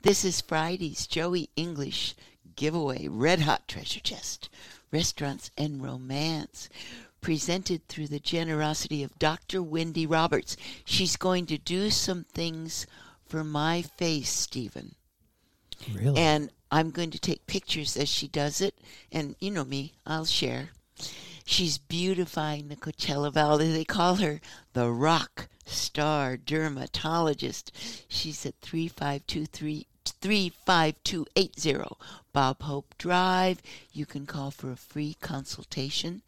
This is Friday's Joey English giveaway, Red Hot Treasure Chest, Restaurants and Romance, presented through the generosity of Dr. Wendy Roberts. She's going to do some things for my face, Stephen. Really? And I'm going to take pictures as she does it. And you know me, I'll share. She's beautifying the Coachella Valley. They call her the rock star dermatologist. She's at 35280 Bob Hope Drive. You can call for a free consultation,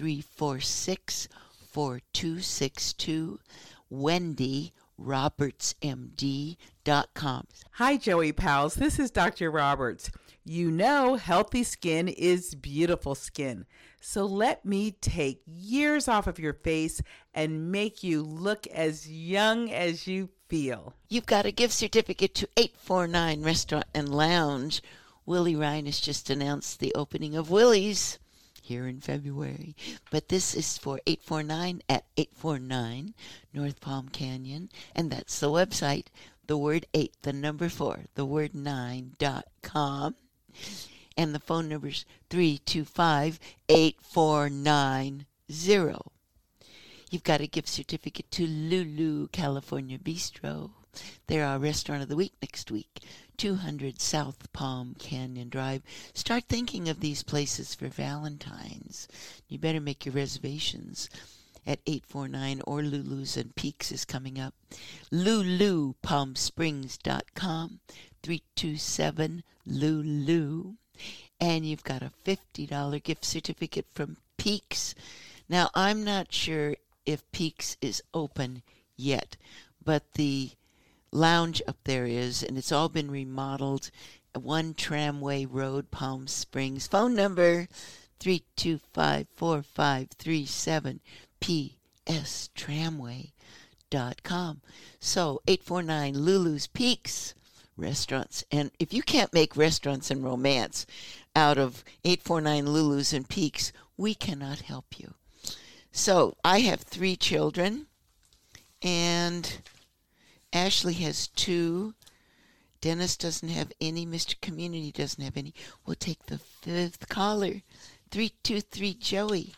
346-4262. Wendy RobertsMD.com. Hi, Joey Pals. This is Dr. Roberts. You know, healthy skin is beautiful skin. So let me take years off of your face and make you look as young as you feel. You've got a gift certificate to 849 Restaurant and Lounge. Willie Ryan has just announced the opening of Willie's here in February. But this is for 849 at 849 North Palm Canyon. And that's the website, the word 8, the number 4, the word 9.com. And the phone number is 325-8490. You've got a gift certificate to Lulu California Bistro. They're our restaurant of the week next week, 200 South Palm Canyon Drive. Start thinking of these places for Valentine's. You better make your reservations at 849, or Lulu's and Peaks is coming up. LuluPalmSprings.com, 327-LULU. And you've got a $50 gift certificate from Peaks. Now, I'm not sure if Peaks is open yet, but the lounge up there is, and it's all been remodeled. 1 Tramway Road, Palm Springs. Phone number 325-4537, pstramway.com. So 849 Lulu's Peaks Restaurants. And if you can't make Restaurants and Romance out of 849 Lulu's and Peaks, we cannot help you. So I have 3 children, and Ashley has 2. Dennis doesn't have any. Mr. Community doesn't have any. We'll take the 5th caller. 323 Joey.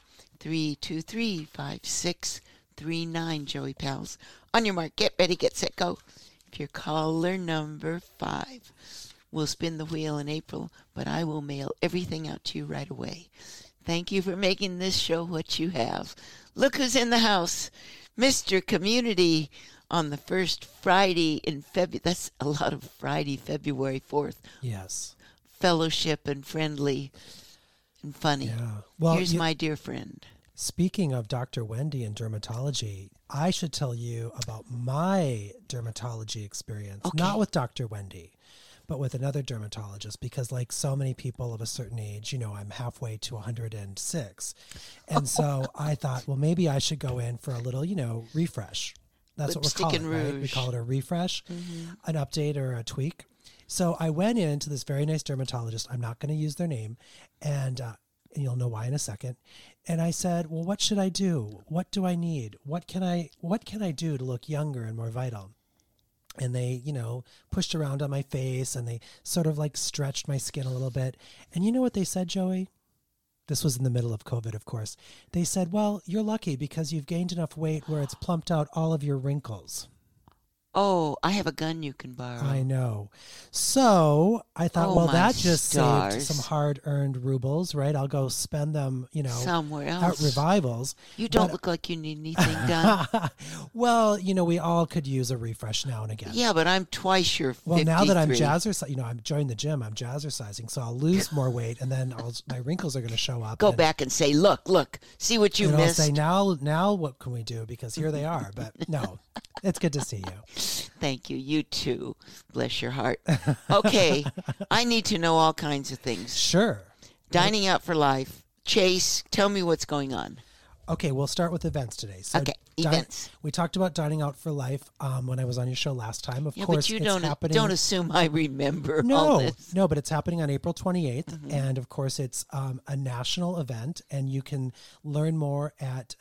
323-5639, Joey Pals. On your mark, get ready, get set, go. If you're caller number 5, we'll spin the wheel in April, but I will mail everything out to you right away. Thank you for making this show what you have. Look who's in the house. Mr. Community on the first Friday in February. That's a lot of Friday, February 4th. Yes. Fellowship and friendly and funny. Yeah. Well, here's my dear friend. Speaking of Dr. Wendy and dermatology, I should tell you about my dermatology experience. Okay. Not with Dr. Wendy, but with another dermatologist, because like so many people of a certain age, you know, I'm halfway to 106. And so I thought, well, maybe I should go in for a little, you know, refresh. That's Lipstick what we're and calling it, right? We rouge. call it a refresh, an update or a tweak. So I went into this very nice dermatologist. I'm not going to use their name, and you'll know why in a second. And I said, well, what should I do? What do I need? What can I do to look younger and more vital? And they, you know, pushed around on my face, and they sort of like stretched my skin a little bit. And you know what they said, Joey? This was in the middle of COVID, of course. They said, well, you're lucky because you've gained enough weight where it's plumped out all of your wrinkles. Oh, I have a gun you can borrow. I know. So I thought, Oh, well, my that just saved stars. some hard-earned rubles, right? I'll go spend them, you know, Somewhere at else. revivals. You don't But- look like you need anything done. Well, you know, we all could use a refresh now and again. Yeah, but I'm twice your 53. Well, now that I'm jazzercising, you know, I'm joined the gym, I'm jazzercising, so I'll lose more weight, and then my wrinkles are going to show up. Go and, back and say, look, see what you and missed. I'll say, now what can we do? Because here they are. But no, it's good to see you. Thank you. You too. Bless your heart. Okay, I need to know all kinds of things. Sure. Dining Out for Life. Chase, tell me what's going on. Okay, we'll start with events today. So Okay, events. We talked about Dining Out for Life when I was on your show last time. Of Yeah, course, but you it's don't assume I remember all this. No, but it's happening on April 28th. And of course, it's a national event. And you can learn more at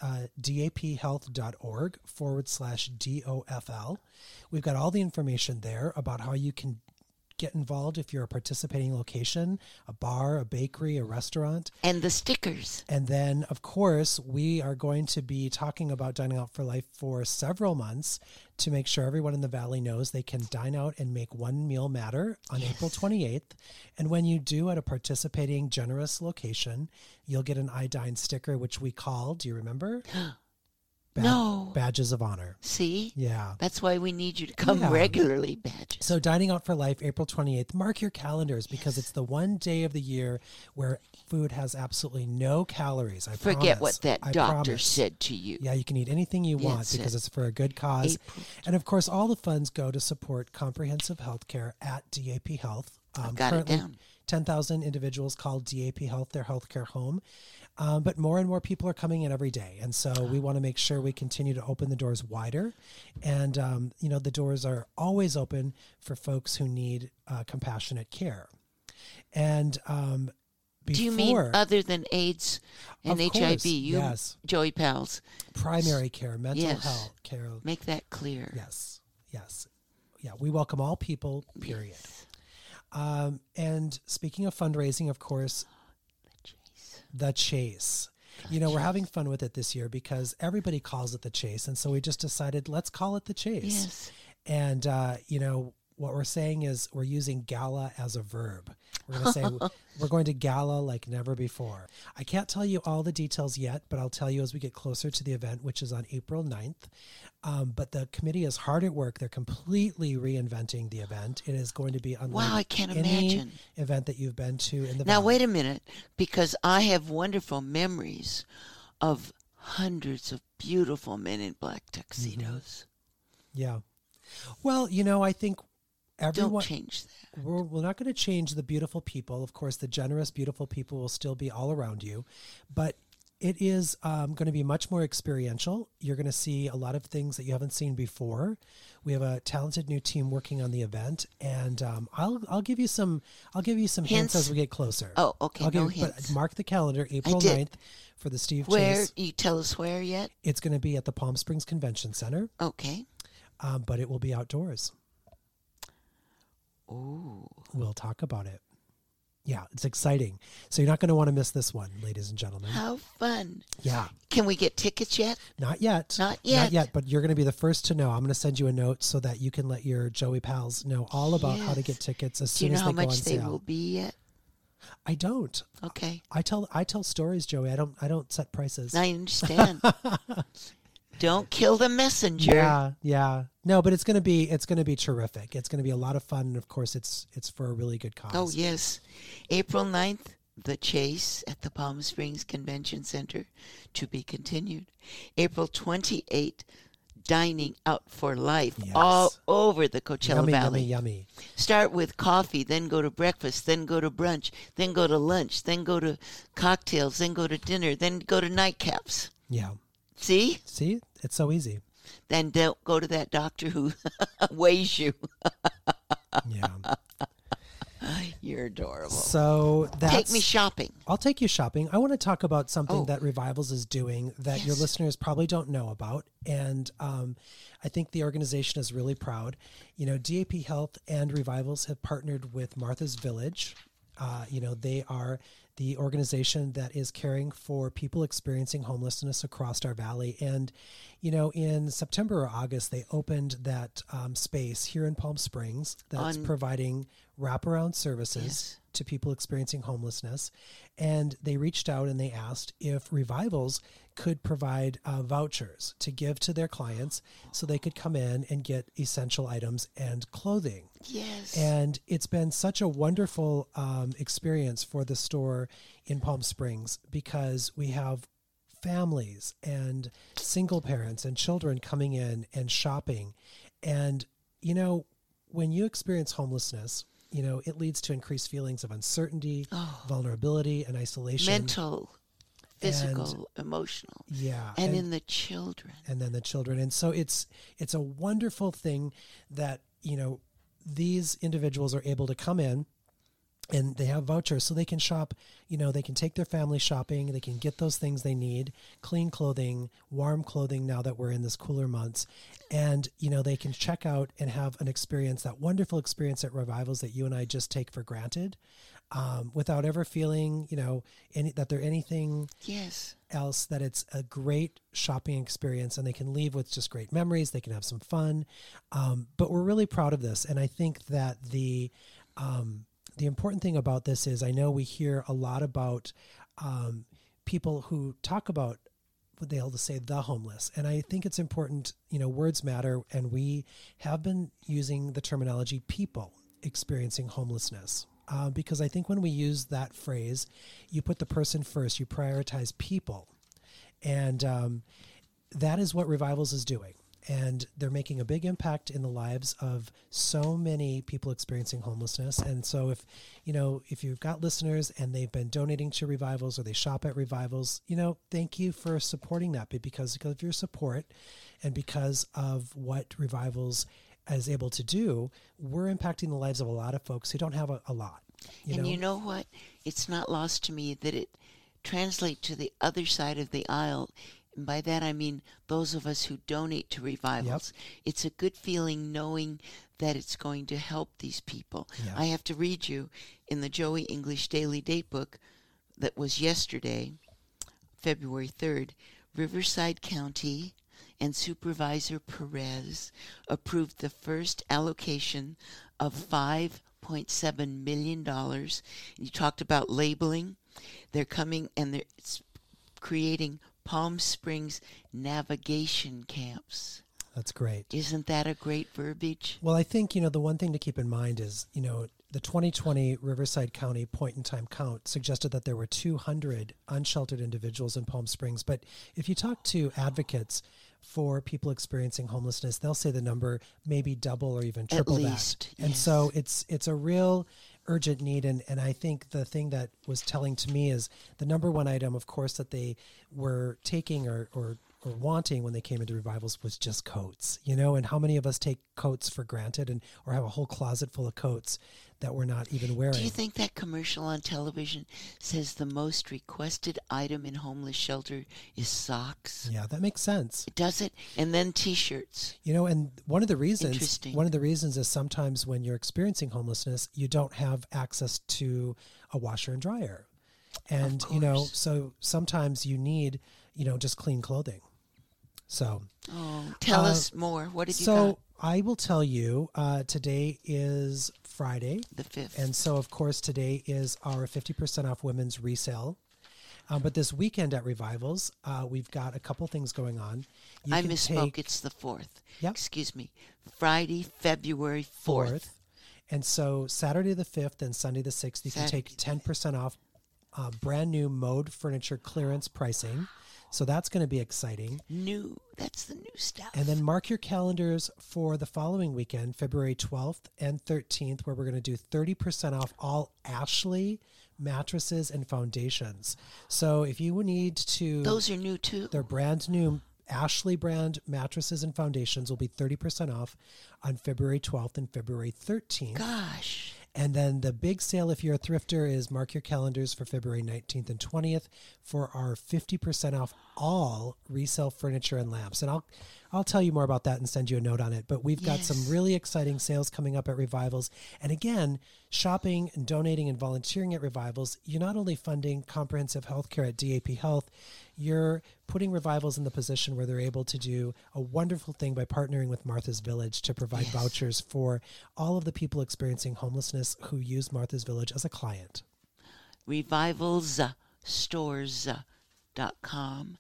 daphealth.org/DOFL. We've got all the information there about how you can get involved if you're a participating location, a bar, a bakery, a restaurant. And the stickers. And then, of course, we are going to be talking about Dining Out for Life for several months to make sure everyone in the Valley knows they can dine out and make one meal matter on April 28th. And when you do at a participating generous location, you'll get an I Dine sticker, which we call, do you remember? No. Badges of honor. See? Yeah. That's why we need you to come Yeah. regularly, Badges. So Dining Out for Life, April 28th. Mark your calendars because it's the one day of the year where food has absolutely no calories. I Forget promise. what that I doctor promise. said to you. Yeah, you can eat anything you want That's because it. it's for a good cause. April. And of course, all the funds go to support comprehensive health care at DAP Health. I've got it Currently, down. 10,000 individuals call DAP Health their healthcare home. But more and more people are coming in every day. And so we want to make sure we continue to open the doors wider. And, the doors are always open for folks who need compassionate care. And before, Do you mean other than AIDS and Of HIV? course, You, yes. Joey Pals, primary care, mental Yes. health care. make that clear. Yes. Yeah, we welcome all people, period. And speaking of fundraising, of course, the Chase. We're having fun with it this year because everybody calls it the Chase. And so we just decided, let's call it the Chase. Yes. And, what we're saying is we're using gala as a verb. We're going to say we're going to gala like never before. I can't tell you all the details yet, but I'll tell you as we get closer to the event, which is on April 9th. But the committee is hard at work. They're completely reinventing the event. It is going to be unlike Wow, I can't any imagine. event that you've been to in the Now, Valley. wait a minute, because I have wonderful memories of hundreds of beautiful men in black tuxedos. Yeah. Well, I think everyone... Don't change that. We're not going to change the beautiful people. Of course, the generous, beautiful people will still be all around you. But it is going to be much more experiential. You're going to see a lot of things that you haven't seen before. We have a talented new team working on the event, and I'll give you some hints Hints? as we get closer. Oh, okay, But hints. mark the calendar, April did. 9th for the Steve Where? Chase. You tell us where yet? It's going to be at the Palm Springs Convention Center, Okay. but it will be outdoors. Ooh. We'll talk about it. Yeah, it's exciting. So you're not going to want to miss this one, ladies and gentlemen. How fun. Yeah, Can we get tickets yet? not yet. Not yet. But you're going to be the first to know. I'm going to send you a note so that you can let your Joey pals know all about how to Yes. get tickets as Do you soon know as how they go on much they sale. will be yet? I don't. Okay. I tell stories, Joey. I don't set prices. I understand. Don't kill the messenger. Yeah. No, but it's going to be terrific. It's going to be a lot of fun, and of course it's for a really good cause. Oh, yes. April 9th, the Chase at the Palm Springs Convention Center, to be continued. April 28th, Dining Out for Life, Yes. all over the Coachella Valley. Yummy. Start with coffee, then go to breakfast, then go to brunch, then go to lunch, then go to cocktails, then go to dinner, then go to nightcaps. Yeah. See? See, it's so easy. Then don't go to that doctor who weighs you. Yeah. You're adorable. So that's Take me shopping. I'll take you shopping. I want to talk about something Oh. that Revivals is doing that your Yes. listeners probably don't know about. And I think the organization is really proud. DAP Health and Revivals have partnered with Martha's Village. They are the organization that is caring for people experiencing homelessness across our valley. And, in September or August, they opened that space here in Palm Springs that's providing wraparound services Yes. to people experiencing homelessness. And they reached out and they asked if Revivals could provide vouchers to give to their clients so they could come in and get essential items and clothing. Yes. And it's been such a wonderful experience for the store in Palm Springs because we have families and single parents and children coming in and shopping. And, when you experience homelessness, it leads to increased feelings of uncertainty, vulnerability, and isolation. Mental, physical, emotional. Yeah. And in the children. And then the children. And so it's a wonderful thing that, these individuals are able to come in And they have vouchers so they can shop, they can take their family shopping. They can get those things they need, clean clothing, warm clothing now that we're in this cooler months. And, they can check out and have an experience, that wonderful experience at Revivals that you and I just take for granted, without ever feeling, that they're anything else, that it's a great shopping experience and they can leave with just great memories. They can have some fun. But we're really proud of this. And I think that the important thing about this is I know we hear a lot about people who talk about what they'll say the homeless. And I think it's important, words matter. And we have been using the terminology people experiencing homelessness. Because I think when we use that phrase, you put the person first, you prioritize people. And that is what Revivals is doing. And they're making a big impact in the lives of so many people experiencing homelessness. And so if you've got listeners and they've been donating to Revivals or they shop at Revivals, thank you for supporting that. But because of your support and because of what Revivals is able to do, we're impacting the lives of a lot of folks who don't have a lot. You know what? It's not lost to me that it translates to the other side of the aisle. And by that, I mean those of us who donate to Revivals. Yep. It's a good feeling knowing that it's going to help these people. Yep. I have to read you in the Joey English Daily Datebook that was yesterday, February 3rd, Riverside County and Supervisor Perez approved the first allocation of $5.7 million. You talked about labeling. They're coming and they're creating Palm Springs navigation camps. That's great. Isn't that a great verbiage? Well, I think, the one thing to keep in mind is, the 2020 Riverside County point-in-time count suggested that there were 200 unsheltered individuals in Palm Springs. But if you talk to advocates for people experiencing homelessness, they'll say the number may be double or even triple at least, that. And so it's a real urgent need. And I think the thing that was telling to me is the number one item, of course, that they were taking or wanting when they came into Revivals was just coats, and how many of us take coats for granted or have a whole closet full of coats that we're not even wearing. Do you think that commercial on television says the most requested item in homeless shelter is socks? Yeah, that makes sense. Does it? And then T-shirts. And one of the reasons is sometimes when you're experiencing homelessness, you don't have access to a washer and dryer. And, so sometimes you need, just clean clothing. So, tell us more. What did you got? So I will tell you, today is Friday, the 5th. And so, of course, today is our 50% off women's resale. But this weekend at Revivals, we've got a couple things going on. I misspoke. It's the 4th. Yep. Excuse me. Friday, February 4th. And so Saturday the 5th and Sunday the 6th, you can take 10% off brand new Mode furniture clearance pricing. So that's going to be exciting. That's the new stuff. And then mark your calendars for the following weekend, February 12th and 13th, where we're going to do 30% off all Ashley mattresses and foundations. So if you need to... Those are new too. They're brand new. Ashley brand mattresses and foundations will be 30% off on February 12th and February 13th. Gosh. And then the big sale, if you're a thrifter, is mark your calendars for February 19th and 20th for our 50% off all resale furniture and lamps. And I'll tell you more about that and send you a note on it. But we've got some really exciting sales coming up at Revivals. And again, shopping and donating and volunteering at Revivals, you're not only funding comprehensive health care at DAP Health, you're putting Revivals in the position where they're able to do a wonderful thing by partnering with Martha's Village to provide vouchers for all of the people experiencing homelessness who use Martha's Village as a client. Revivalsstores.com,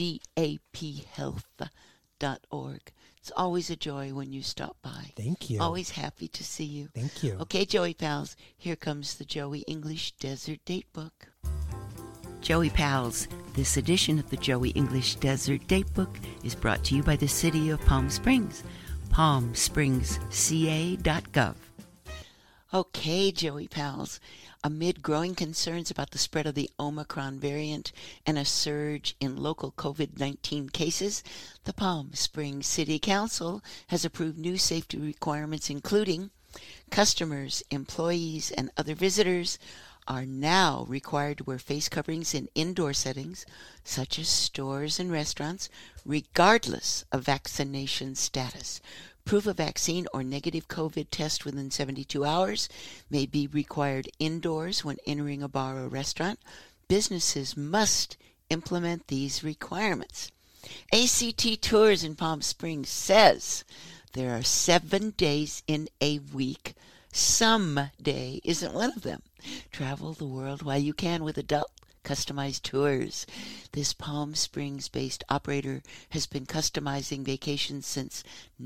daphealth.org. It's always a joy when you stop by. Thank you. Always happy to see you. Thank you. Okay, Joey Pals, here comes the Joey English Desert Datebook. Joey Pals, this edition of the Joey English Desert Datebook is brought to you by the City of Palm Springs, palmspringsca.gov. Okay, Joey Pals, amid growing concerns about the spread of the Omicron variant and a surge in local COVID-19 cases, the Palm Springs City Council has approved new safety requirements, including Customers, employees, and other visitors are now required to wear face coverings in indoor settings, such as stores and restaurants, regardless of vaccination status. Proof of vaccine or negative COVID test within 72 hours may be required indoors when entering a bar or restaurant. Businesses must implement these requirements. ACT Tours in Palm Springs says there are 7 days in a week. Some day isn't one of them. Travel the world while you can with adult customized tours. This Palm Springs-based operator has been customizing vacations since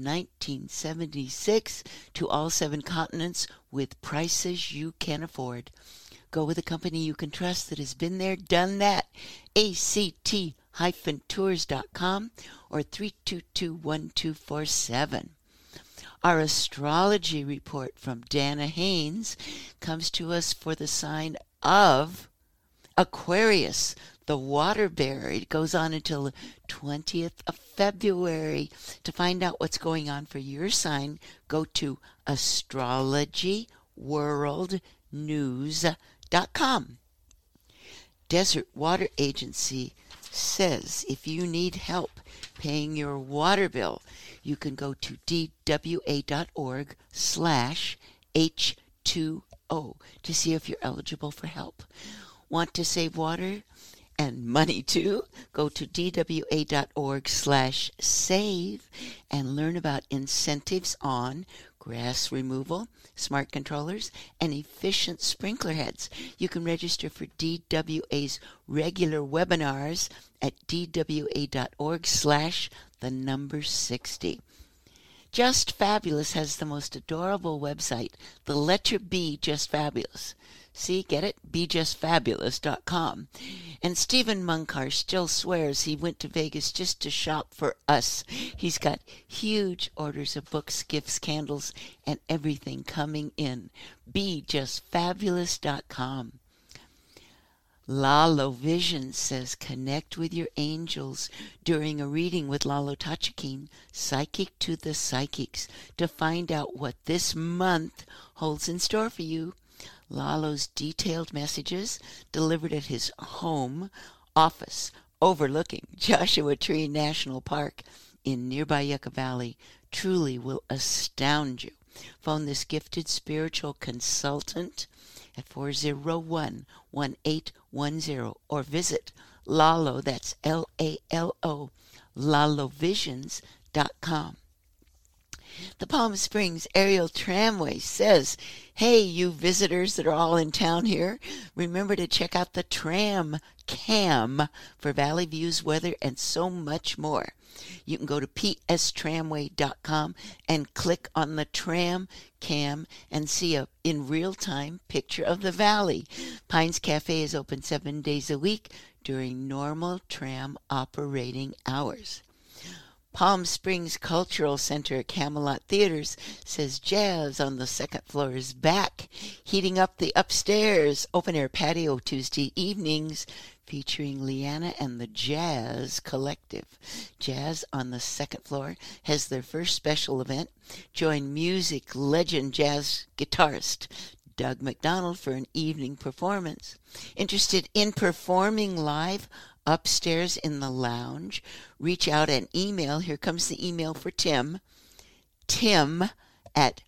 1976 to all 7 continents with prices you can afford. Go with a company you can trust that has been there, done that. ACT-tours.com or 322-1247. Our astrology report from Dana Haynes comes to us for the sign of Aquarius, the water bearer. It goes on until the 20th of February. To find out what's going on for your sign, go to astrologyworldnews.com. Desert Water Agency says if you need help paying your water bill, you can go to dwa.org/H2O to see if you're eligible for help. Want to save water and money too? Go to dwa.org/save and learn about incentives on grass removal, smart controllers, and efficient sprinkler heads. You can register for DWA's regular webinars at dwa.org/60. Just Fabulous has the most adorable website, the letter B, Just Fabulous. See, get it? BeJustFabulous.com. And Stephen Munkar still swears he went to Vegas just to shop for us. He's got huge orders of books, gifts, candles, and everything coming in. BeJustFabulous.com. Lalo Vision says connect with your angels during a reading with Lalo Tachikin, Psychic to the Psychics, to find out what this month holds in store for you. Lalo's detailed messages delivered at his home office overlooking Joshua Tree National Park in nearby Yucca Valley truly will astound you. Phone this gifted spiritual consultant at 401-1810 or visit Lalo, that's Lalo, lalovisions.com. The Palm Springs Aerial Tramway says, hey, you visitors that are all in town here, remember to check out the Tram Cam for Valley Views, weather, and so much more. You can go to pstramway.com and click on the Tram Cam and see a in real-time picture of the valley. Pines Cafe is open 7 days a week during normal tram operating hours. Palm Springs Cultural Center at Camelot Theaters says jazz on the second floor is back, heating up the upstairs open-air patio Tuesday evenings, featuring Leanna and the Jazz Collective. Jazz on the second floor has their first special event. Join music legend jazz guitarist Doug McDonald for an evening performance. Interested in performing live upstairs in the lounge? Reach out and email. Here comes the email for Tim. Tim at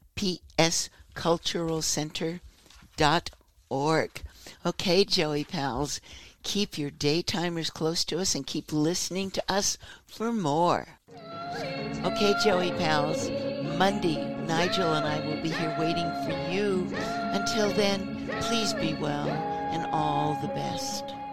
psculturalcenter.org. Okay, Joey pals, keep your daytimers close to us and keep listening to us for more. Okay, Joey pals, Monday, Nigel and I will be here waiting for you. Until then, please be well and all the best.